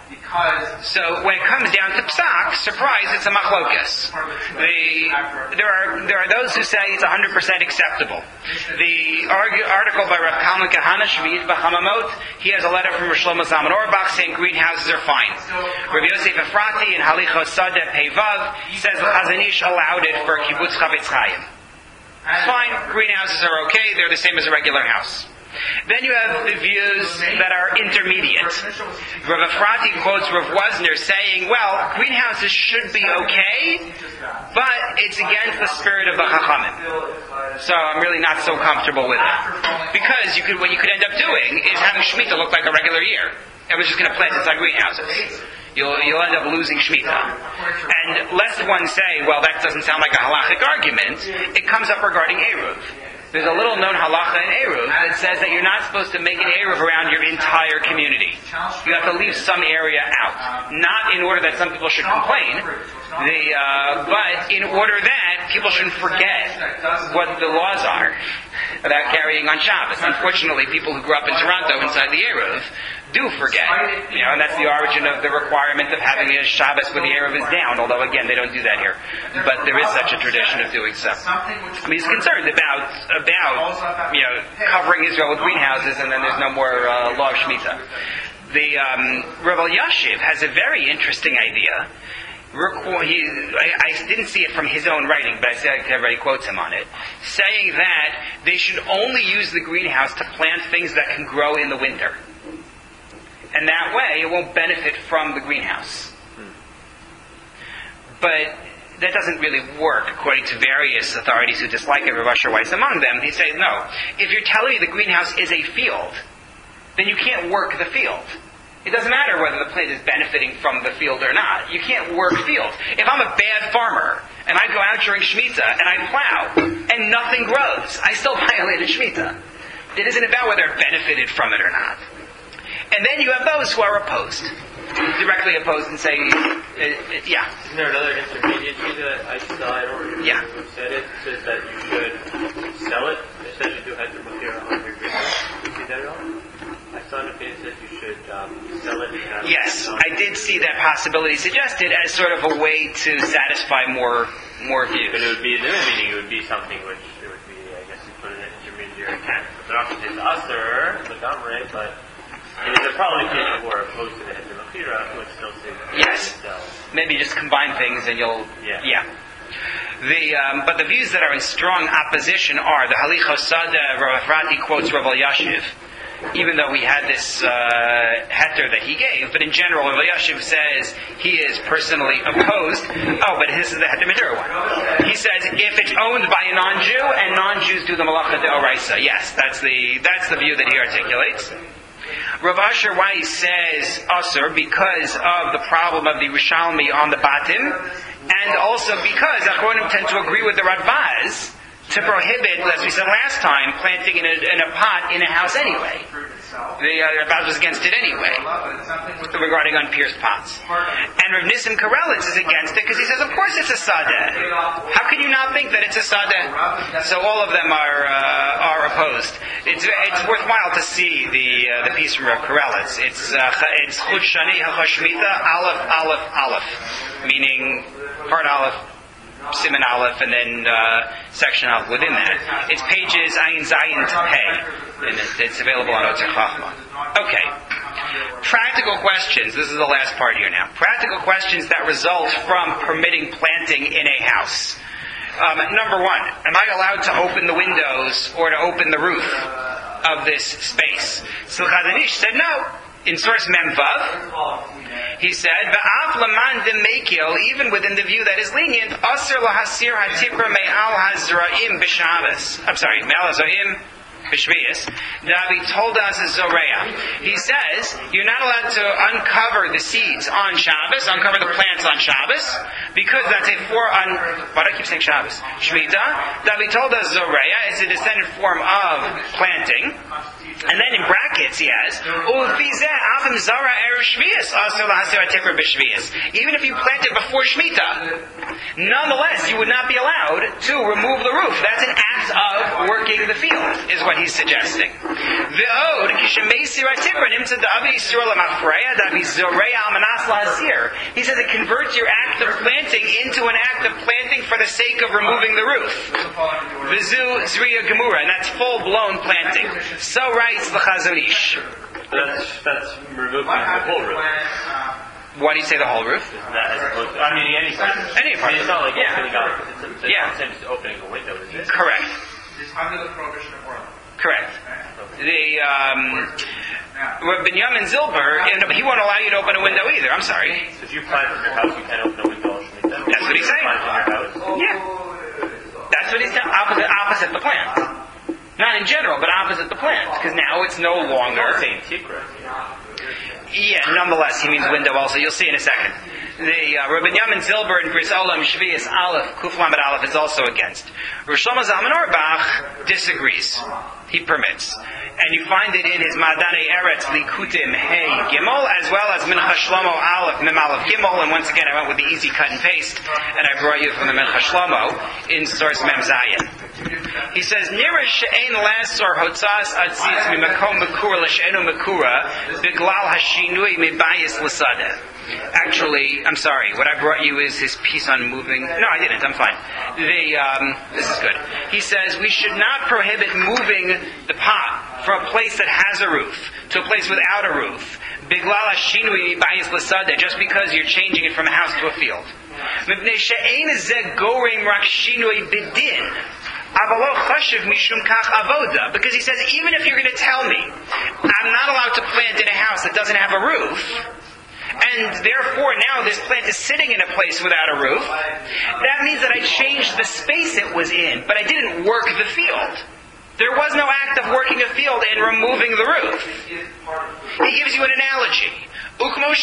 So when it comes down to psak, surprise, it's a machlokas. The, there are there are those who say it's one hundred percent acceptable. The argue, article by Rav Kalman Kahana Shvi'it B'Hamamot, he has a letter from Rosh Shlomo Zalman Auerbach saying greenhouses are fine. Rav Yosef Efrati in Halichos Sadeh Peivav says the Chazon Ish allowed it for Kibbutz Chavetz Chaim. Fine, greenhouses are okay, they're the same as a regular house. Then you have the views that are intermediate. Rav Efrati quotes Rav Wosner saying, well, greenhouses should be okay, but it's against the spirit of the Chachamim. So I'm really not so comfortable with it. Because you could, what you could end up doing is having Shemitah look like a regular year. Everyone's just going to plant inside greenhouses. You'll, you'll end up losing Shemitah. And lest one say, well, that doesn't sound like a halachic argument, it comes up regarding Eruv. There's a little known halacha in Eruv that says that you're not supposed to make an Eruv around your entire community. You have to leave some area out. Not in order that some people should complain, the, uh, but in order that people shouldn't forget what the laws are about carrying on Shabbos. Unfortunately, people who grew up in Toronto inside the Eruv do forget. You know, and that's the origin of the requirement of having a Shabbos where the Eruv is down, although again, they don't do that here. But there is such a tradition of doing so. I mean, he's concerned about, about, you know, covering Israel with greenhouses and then there's no more uh, law of Shemitah. The, um, Rav Elyashiv has a very interesting idea. He, I, I didn't see it from his own writing, but I see everybody quotes him on it, saying that they should only use the greenhouse to plant things that can grow in the winter. And that way, it won't benefit from the greenhouse. Hmm. But that doesn't really work, according to various authorities who dislike it, Rav Asher Weiss among them. They say, no, if you're telling me the greenhouse is a field, then you can't work the field. It doesn't matter whether the plant is benefiting from the field or not. You can't work field. If I'm a bad farmer, and I go out during Shemitah, and I plow, and nothing grows, I still violated Shemitah. It isn't about whether it benefited from it or not. And then you have those who are opposed, directly opposed and say, uh, uh, yeah. Isn't there another intermediate view that I saw? I don't remember yeah. who said it. It says that you should sell it. It says you do have to look here on your greenhouse. Did you see that at all? I saw an opinion that you should um, sell it. And yes, I did see that possibility suggested as sort of a way to satisfy more more views. But it would be, in the meaning, it would be something which it would be, I guess you put in an intermediary kind of. But not it's usher, Montgomery, but it is a probably people who are opposed to the Hezbollah who would still say yes. Maybe just combine things and you'll yeah. yeah. The um, but the views that are in strong opposition are the Halichos Sadeh. Rav Efrati quotes Rav Elyashiv, even though we had this uh, heter that he gave, but in general, Rav Elyashiv says he is personally opposed. Oh, but this is the heter Medur one. He says if it's owned by a non-Jew and non-Jews do the malacha deoraisa. Yes, that's the that's the view that he articulates. Rav Asher Weiss says Asur because of the problem of the Rishalmi on the Batim, and also because Achronim tend to agree with the Radbaz to prohibit, as we said last time, planting in a, in a pot in a house anyway. The uh, Radbaz was against it anyway, regarding unpierced pots. And Rav Nissim Karelitz is against it because he says, of course it's a sadeh. How can you not think that it's a sadeh? So all of them are uh, are opposed. It's it's worthwhile to see the uh, the piece from Rav Karelitz. It's uh, it's Chut Shani HaChashmita Aleph Aleph Aleph, meaning part Aleph, Siman Aleph, and then uh, section Aleph within that. It's pages Ayin Zayin to Pei, and it's available on Otzer Chachma. Okay. Practical questions. This is the last part here now. Practical questions that result from permitting planting in a house. Um, number one, am I allowed to open the windows or to open the roof of this space? So Chazon Ish said no. In source Mem Vav, he said, "Va'af laman demekil," even within the view that is lenient, "Aser lahasir hatipra me'al hazraim b'Shabbos." I'm sorry, me'al hazraim b'Shvius. Davi told us as Zoreah. He says you're not allowed to uncover the seeds on Shabbos, uncover the plants on Shabbos, because that's a for on. Why do I keep saying Shabbos? Shemitah. Davi told us Zoreah. It's a descendant form of planting. And then in brackets he has, even if you plant it before Shemitah, nonetheless you would not be allowed to remove the roof. That's an act of working the field, is what he's suggesting. V'od, kishemeisir atikra nimtza da'avi yisur l'mafreya da'avi zoreya al-manas lahasir. He says it converts your act of planting into an act of planting for the sake of removing the roof. V'zu zriya gemura, and that's full-blown planting. So writes the Chazon Ish. That's, that's removing the whole roof. Why do you say the whole roof? That as opposed to, I mean, any part. Any part. I mean, it's not like Yeah. opening up. It's, a, it's Yeah. not the same as opening a window, is it? Correct. It's under the prohibition of oil. Correct. The um, Binyamin Zilber, and he won't allow you to open a window either. I'm sorry. So if you plant in your house, you can't open a window. That's what he's saying. Plant in your house. Yeah. That's what he's saying. Opposite, opposite the plant. Not in general, but opposite the plant. Because now it's no longer. I'm not saying tikra. Yeah, nonetheless, he means window also. You'll see in a second. The uh, Rabbi Yamin Zilber in Bris Olam Shvius Aleph, Kuf Lamed Aleph is also against. Rosh Shlomo Zalman Auerbach disagrees. He permits. And you find it in his Madane Eretz Likutim Hey Gimel, as well as Mincha Shlomo Aleph Mem Aleph Gimel. And once again, I went with the easy cut and paste, and I brought you from the Mincha Shlomo in source Mem Zayin. He says, Nira she'ein lasor hotzas atzitz mimakom makura l'she'enu makura biglal hashinui mibayis l'sadeh. Actually, I'm sorry. What I brought you is his piece on moving. No, I didn't. I'm fine. The, um, this is good. He says we should not prohibit moving the pot from a place that has a roof to a place without a roof. Biglal hashinui mibayis l'sadeh, just because you're changing it from a house to a field. Mipnei she'ein zeh gorim rak shinui bidin. Because he says, even if you're going to tell me I'm not allowed to plant in a house that doesn't have a roof, and therefore now this plant is sitting in a place without a roof, that means that I changed the space it was in, but I didn't work the field. There was no act of working a field and removing the roof. He gives you an analogy. I'm allowed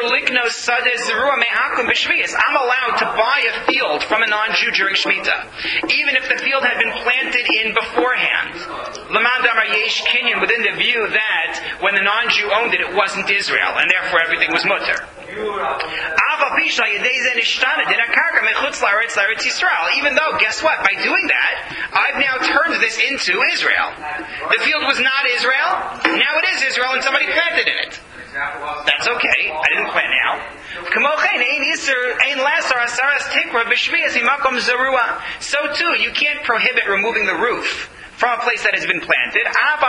to buy a field from a non-Jew during Shemitah, even if the field had been planted in beforehand. Within the view that when the non-Jew owned it, it wasn't Israel, and therefore everything was mutter. Even though, guess what? By doing that, I've now turned this into Israel. The field was not Israel, now it is Israel, and somebody planted in it. That's okay. I didn't plant now. So too, you can't prohibit removing the roof from a place that has been planted,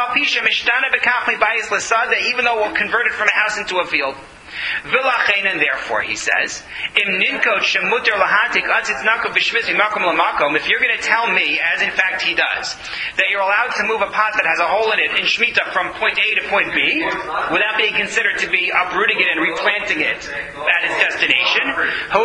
even though we'll convert it from a house into a field. And therefore, he says, if you're going to tell me, as in fact he does, that you're allowed to move a pot that has a hole in it in Shemitah from point A to point B, without being considered to be uprooting it and replanting it at its destination, so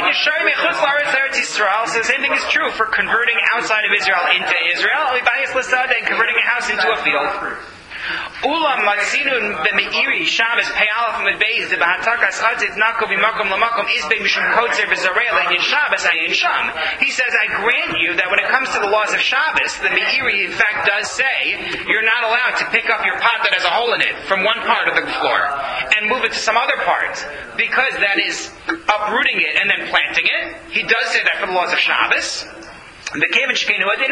the same thing is true for converting outside of Israel into Israel, and converting a house into a field. Ulam matzinun b'meiri Shabbos pe'alaf medbeis de b'hatakas adzit nako b'makom l'makom isbei mishum kotzer b'zarei le'yin Shabbos ayin sham. He says, I grant you that when it comes to the laws of Shabbos, the meiri in fact does say you're not allowed to pick up your pot that has a hole in it from one part of the floor and move it to some other part, because that is uprooting it and then planting it. He does say that for the laws of Shabbos. And based on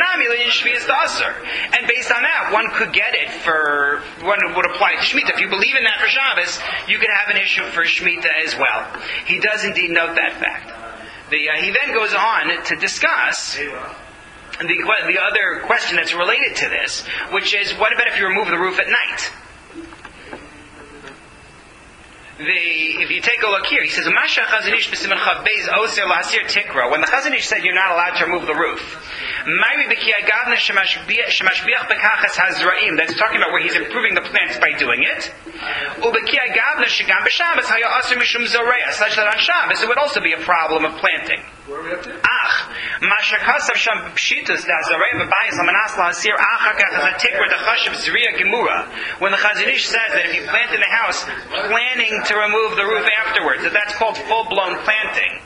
that, one could get it for, one would apply to Shemitah. If you believe in that for Shabbos, you could have an issue for Shemitah as well. He does indeed note that fact. The, uh, he then goes on to discuss the, the other question that's related to this, which is, what about if you remove the roof at night? The, if you take a look here, he says, when the Chazon Ish said you're not allowed to remove the roof, that's talking about where he's improving the plants by doing it. Such that on Shabbos it would also be a problem of planting. When the Chazon Ish says that if you plant in the house, planning to remove the roof afterwards, that that's called full-blown planting.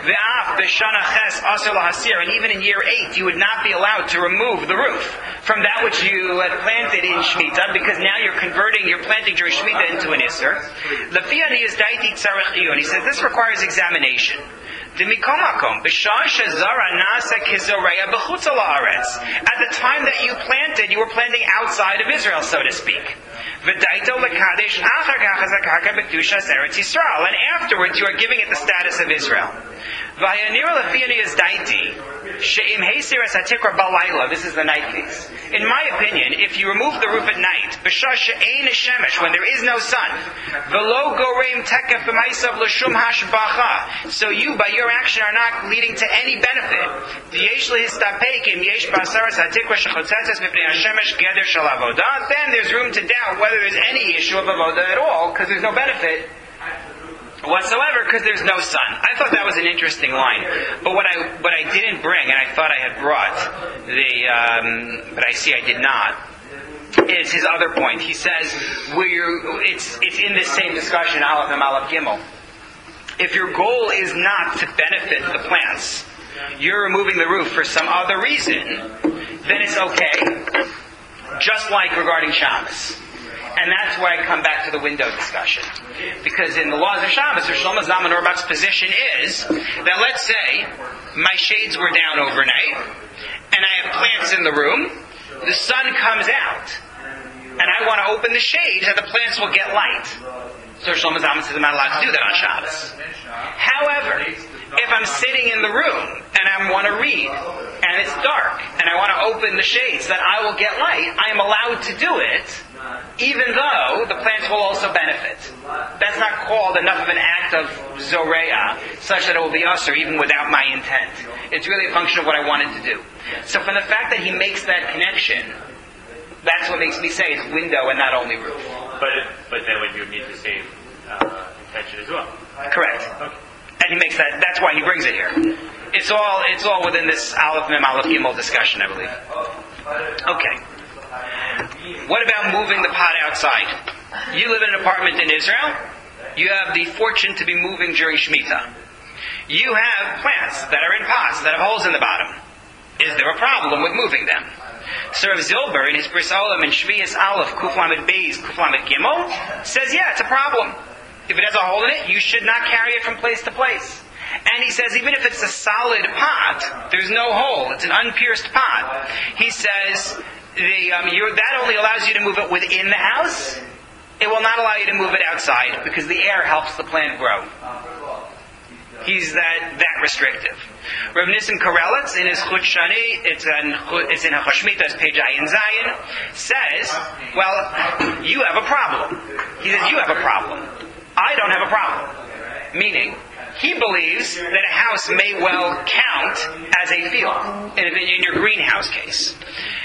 And even in year eight, you would not be allowed to remove the roof from that which you had planted in Shemitah, because now you're converting your planting during Shemitah into an Isser. And he says this requires examination. Demikomakom, b'shah shezara nasa kizoreya b'chutz ha'aretz. At the time that you planted, you were planting outside of Israel, so to speak. V'daito l'kadesh achar kach hazakarka b'kedushas Eretz Yisrael. And afterwards, you are giving it the status of Israel. V'hayanir l'fiyani yazdaiti she'im heisiras hatikra balayla. This is the night case. In my opinion, if you remove the roof at night, b'shah she'ein shemesh, when there is no sun, v'lo goreim tekef b'maisav l'shum hashbacha. So you, by your action, are not leading to any benefit. V'yesh lehistapekim yesh basaras hatikra shechotzetzes mipnei hashemesh geder shel avodah. Then there's room to doubt whether there's any issue of avodah at all, because there's no benefit whatsoever, because there's no sun. I thought that was an interesting line, but what I what I didn't bring, and I thought I had brought the, um, but I see I did not, is his other point. He says we're it's it's in this same discussion, Aleph and Aleph Gimel. If your goal is not to benefit the plants, you're removing the roof for some other reason, then it's okay. Just like regarding Shabbos. And that's why I come back to the window discussion. Because in the laws of Shabbos, Rosh Shlomo Zalman Auerbach's position is that, let's say my shades were down overnight and I have plants in the room, the sun comes out and I want to open the shades and the plants will get light. So Rosh Shlomo Zalman says I'm not allowed to do that on Shabbos. However, if I'm sitting in the room and I want to read and it's dark and I want to open the shades that I will get light, I am allowed to do it, even though the plants will also benefit. That's not called enough of an act of zoreya, such that it will be usher even without my intent. It's really a function of what I wanted to do. So from the fact that he makes that connection, that's what makes me say it's window and not only roof. But but then when you need the same uh, intention as well. Correct. Okay. And he makes that, that's why he brings it here. It's all it's all within this Aleph Mem Aleph Gimel discussion, I believe. Okay. What about moving the pot outside? You live in an apartment in Israel. You have the fortune to be moving during Shemitah. You have plants that are in pots that have holes in the bottom. Is there a problem with moving them? So Rav Zilber in his Bris Olam in Shvius Aleph Kuf Lamed Beis Kuf Lamed Gimel says, yeah, it's a problem. If it has a hole in it, you should not carry it from place to place. And he says, even if it's a solid pot, there's no hole. It's an unpierced pot. He says, the, um, that only allows you to move it within the house. It will not allow you to move it outside because the air helps the plant grow. He's that that restrictive. Rav Nissen Karelitz in his Chut Shani, it's in it's in Hashmita's page Ayin Zayin, says, well, you have a problem. He says, you have a problem. I don't have a problem. Meaning, he believes that a house may well count as a field in, in your greenhouse case.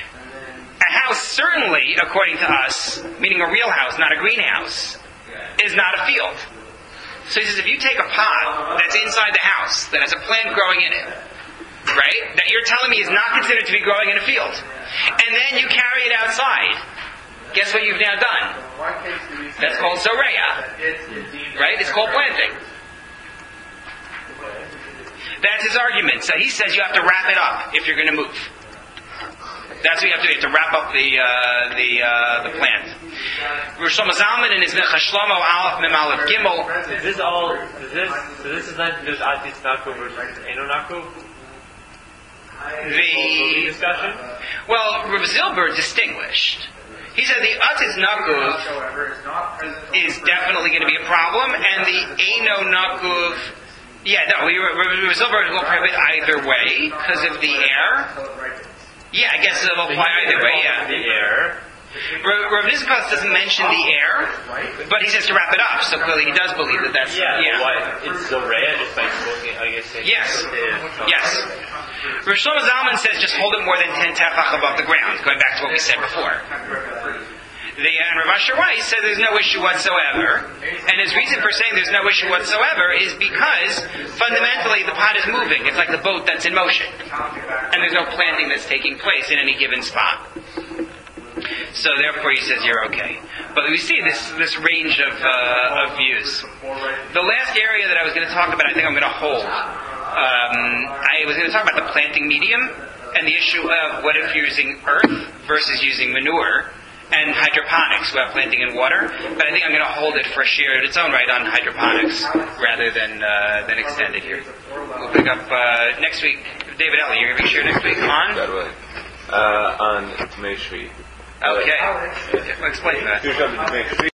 A house certainly, according to us, meaning a real house, not a greenhouse, is not a field. So he says, if you take a pot that's inside the house, that has a plant growing in it, right, that you're telling me is not considered to be growing in a field, and then you carry it outside, guess what you've now done? That's called zoreya, right? It's called planting. That's his argument. So he says you have to wrap it up if you're going to move. That's what you have to do. You have to wrap up the uh, the uh, the plant. Rosh Shlomo Zalman in his Minchas Shlomo Aleph Mem Aleph Gimel. Is this all? Is this? So this is not just Atis Naku versus Eno Naku. The discussion. Well, Rav Zilber distinguished. He said the Atis Nakuv is definitely going to be a problem, and the Eno Nakuv. Yeah, no, Rav Zilber will prohibit either way because of the air. Yeah, I guess it'll apply either way, yeah. The air. Rav Nizpas doesn't mention the air, but he says to wrap it up, so clearly he does believe that that's... Yeah, yeah. Why, it's Zoreya just by smoking, I guess. Yes, yes. Rav Shlomo Zalman says just hold it more than ten tefach above the ground, going back to what we said before. The and Rav Asher Weiss said there's no issue whatsoever, and his reason for saying there's no issue whatsoever is because fundamentally the pot is moving. It's like the boat that's in motion, and there's no planting that's taking place in any given spot. So therefore, he says you're okay. But we see this this range of uh, of views. The last area that I was going to talk about, I think I'm going to hold. Um, I was going to talk about the planting medium and the issue of what if you're using earth versus using manure. and hydroponics without planting in water. But I think I'm going to hold it for a share in its own right on hydroponics rather than uh, than extend it here. We'll pick up uh, next week. David Ellie, you're going to be sure next week on? God willing. Uh, on May Shvi. Okay. Well, explain that. Tuesday, May Shvi.